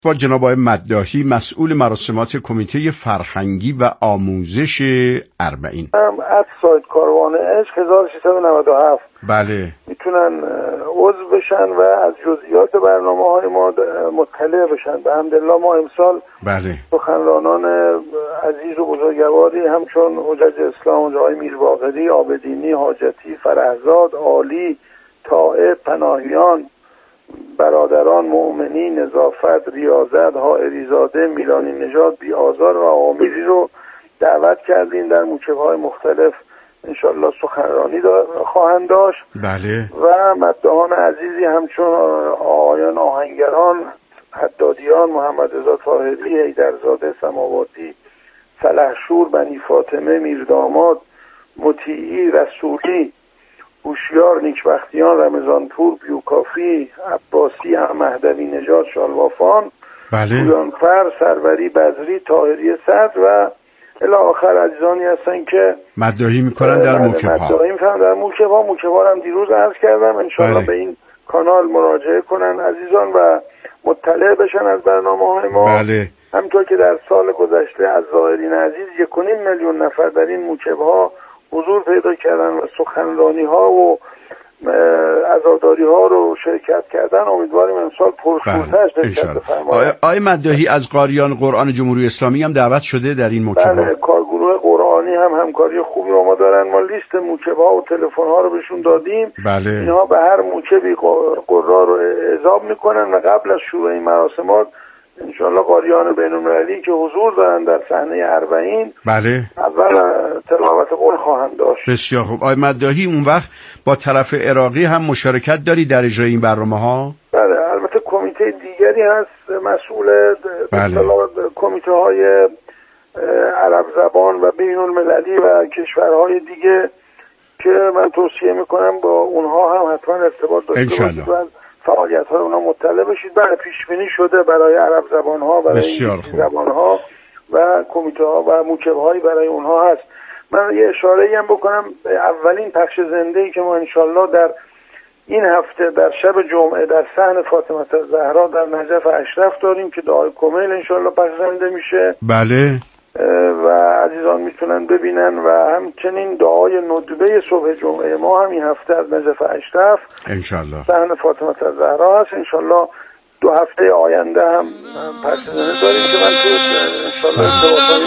با جناب آقای مداحی مسئول مراسمات کمیته فرهنگی و آموزش اربعین. از سایت کاروان عشق 1397 بله میتونن عضو بشن و از جزئیات برنامه‌های ما مطلع بشن. به حمدالله ما امسال بله سخنرانان عزیز و بزرگواری همچون حجج اسلام آقای میرباقری، عابدینی، حاجتی، فرهزاد، عالی، طائب، پناهیان، برادران مؤمنی، نظافت، ریاضت، حائری زاده، میلانی نژاد، بی آزار و آمیری رو دعوت کردیم. در موکب‌های مختلف انشالله سخنرانی خواهند داشت. بله و مداحان عزیزی همچون آقایان آهنگران، حدادیان، محمد رضا طاهری، حیدرزاده، سماواتی، سلحشور، بنی فاطمه، میرداماد، مطیعی، رسولی، هوشیار، نیکبختیان، رمضانپور، بیوکافی، عباسی، مهدوی نژاد، شالوافان، بله پویانفر، سروری، بزری، طاهری صدر و الی آخر عزیزانی هستن که مداحی میکنن در موکب‌ها. مداحی میکنن در موکب‌ها هم دیروز عرض کردم. انشاءالله بله. به این کانال مراجعه کنن عزیزان و مطلع بشن از برنامه‌های ما. بله همطور که در سال گذشته از زائرین عزیز 1.5 میلیون نفر در این موکب‌ها حضور پیدا کردن و سخنرانی‌ها و عزاداری‌ها رو شرکت کردن. امیدواریم امسال پرشورتر شرکت بفرمایند. آقای مداحی از قاریان قرآن جمهوری اسلامی هم دعوت شده در این موکب‌ها؟ بله، کارگروه قرآنی هم همکاری خوبی با ما دارن. ما لیست موکب‌ها و تلفن‌ها رو بهشون دادیم. بله اینها به هر موکبی قرا رو اعزام میکنن و قبل از شروع این مراسمات انشالله قاریان بین‌المللی که حضور دارن در صحنه اربعین بله اول تلاوت قرآن خواهند داشت. بسیار خوب. آقای مداحی اون وقت با طرف عراقی هم مشارکت داری در اجرای این برنامه‌ها؟ بله، البته کمیته دیگری هست مسئول کمیته های عرب زبان و بین‌المللی و کشورهای دیگه که من توصیه میکنم با اونها هم حتما ارتباط داشته باشید و فعالیت های اونها مطلع بشید. بله، پیش بینی شده برای عرب زبان ها، برای انگلیسی زبان ها و کمیته ها و موکب هایی برای اونها هست. من یه اشاره هم بکنم، اولین پخش زنده‌ای که ما انشالله در این هفته در شب جمعه در صحن فاطمه الزهرا در نجف اشرف داریم که دعای کمیل انشالله پخش زنده میشه. بله و عزیزان میتونن ببینن و همچنین دعای ندبه صبح جمعه ما هم این هفته از نجف اشرف انشالله صحن فاطمه الزهرا هست. انشالله 2 هفته آینده هم پخش زنده داریم که من تو انشالله ارتباطایی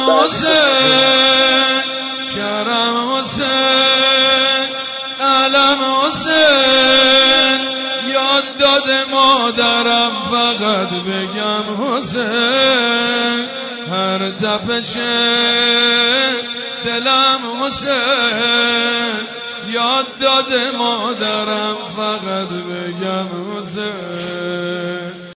کرم حسین علم حسین یاد داده مادرم فقط بگم حسین هر تپش دلم حسین یاد داده مادرم فقط بگم حسین